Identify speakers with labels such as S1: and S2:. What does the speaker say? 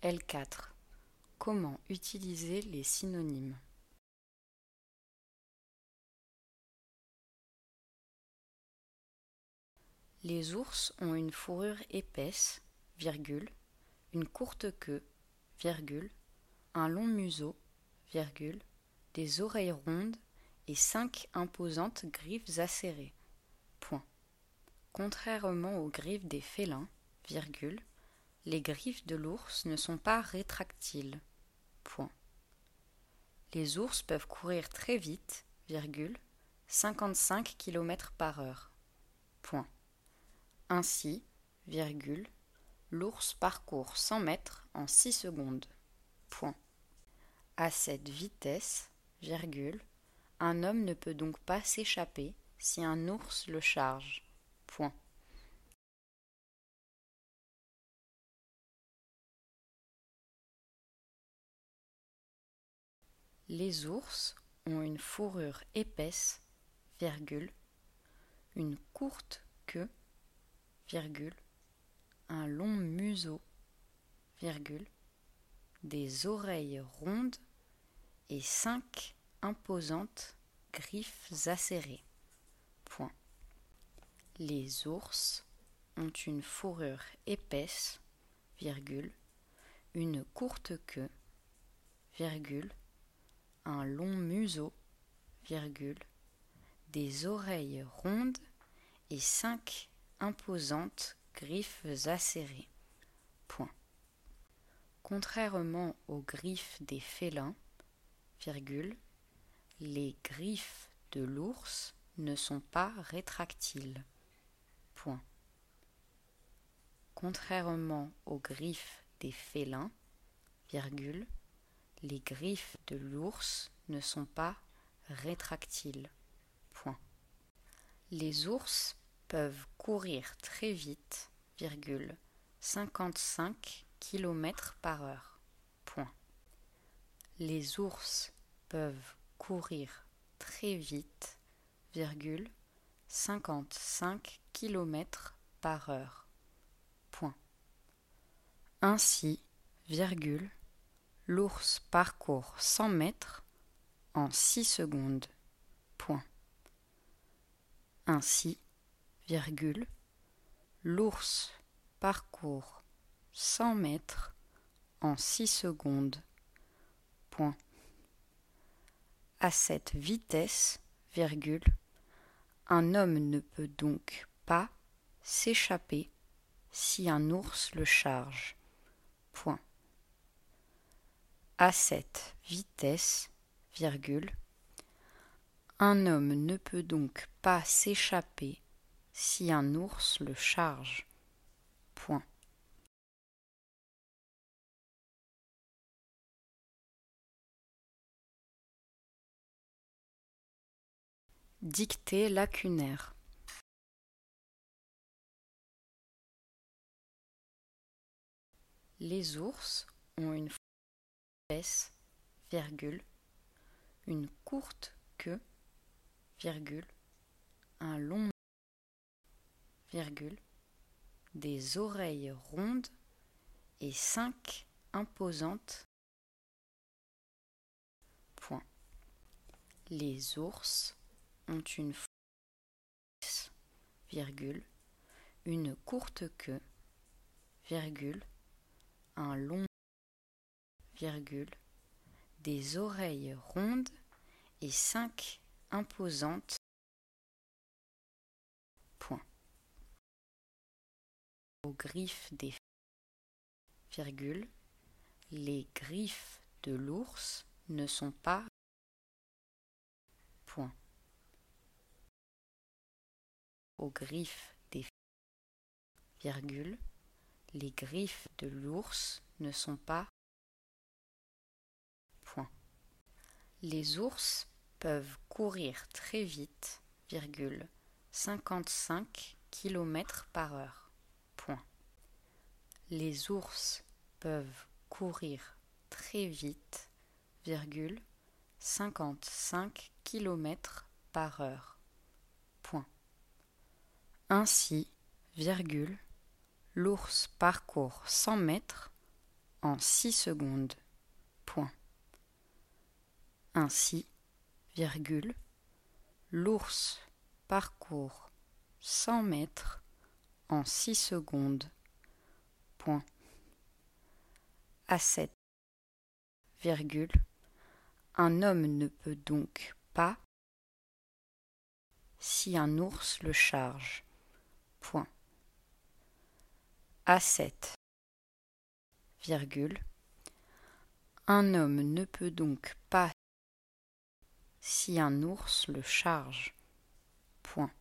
S1: L4. Comment utiliser les synonymes? Les ours ont une fourrure épaisse, virgule, une courte queue, virgule, un long museau, virgule, des oreilles rondes et 5 imposantes griffes acérées. Point. Contrairement aux griffes des félins, virgule, les griffes de l'ours ne sont pas rétractiles. Point. Les ours peuvent courir très vite, virgule, 55 km/h. Point. Ainsi, virgule, l'ours parcourt 100 mètres en 6 secondes. Point. À cette vitesse, virgule, un homme ne peut donc pas s'échapper si un ours le charge. Point. Les ours ont une fourrure épaisse, virgule, une courte queue, virgule, un long museau, virgule, des oreilles rondes et 5 imposantes griffes acérées. Point. Les ours ont une fourrure épaisse, virgule, une courte queue, virgule, un long museau, virgule, des oreilles rondes et 5 imposantes griffes acérées. Point. Contrairement aux griffes des félins, virgule, les griffes de l'ours ne sont pas rétractiles. Point. Contrairement aux griffes des félins, virgule, les griffes de l'ours ne sont pas rétractiles. Point. Les ours peuvent courir très vite, virgule, 55 km/h. Point. Les ours peuvent courir très vite, virgule, 55 km/h. Point. Ainsi, virgule, l'ours parcourt 100 mètres en 6 secondes. Point. Ainsi, virgule, l'ours parcourt 100 mètres en 6 secondes. Point. À cette vitesse, virgule, un homme ne peut donc pas s'échapper si un ours le charge. Point. À cette vitesse, virgule, un homme ne peut donc pas s'échapper si un ours le charge. Point. Dictée lacunaire. Les ours ont une épaisse, virgule, une courte queue, virgule, un long, virgule, des oreilles rondes et 5 imposantes. Point. Les ours ont une épaisse, virgule, une courte queue, virgule, un long, virgule, des oreilles rondes et 5 imposantes. Point. Aux griffes des virgule, les griffes de l'ours ne sont pas. Point. Aux griffes des virgule, les griffes de l'ours ne sont pas. Point. Les ours peuvent courir très vite, virgule, 55 km/h. Point. Les ours peuvent courir très vite, virgule, 55 km/h. Point. Ainsi, virgule, l'ours parcourt 100 mètres en 6 secondes. Point. Ainsi, virgule, l'ours parcourt 100 mètres en 6 secondes. Point. A7, virgule, un homme ne peut donc pas si un ours le charge. Point. A7, virgule, un homme ne peut donc pas si un ours le charge. Point.